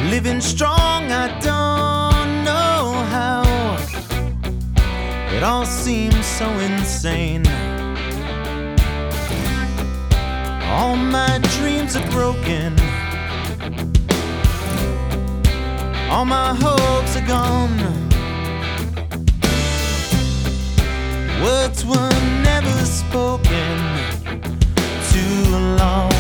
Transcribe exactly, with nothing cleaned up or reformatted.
Living strong, I don't know how. It all seems so insane. All my dreams are broken. All my hopes are gone. Words were never spoken too long.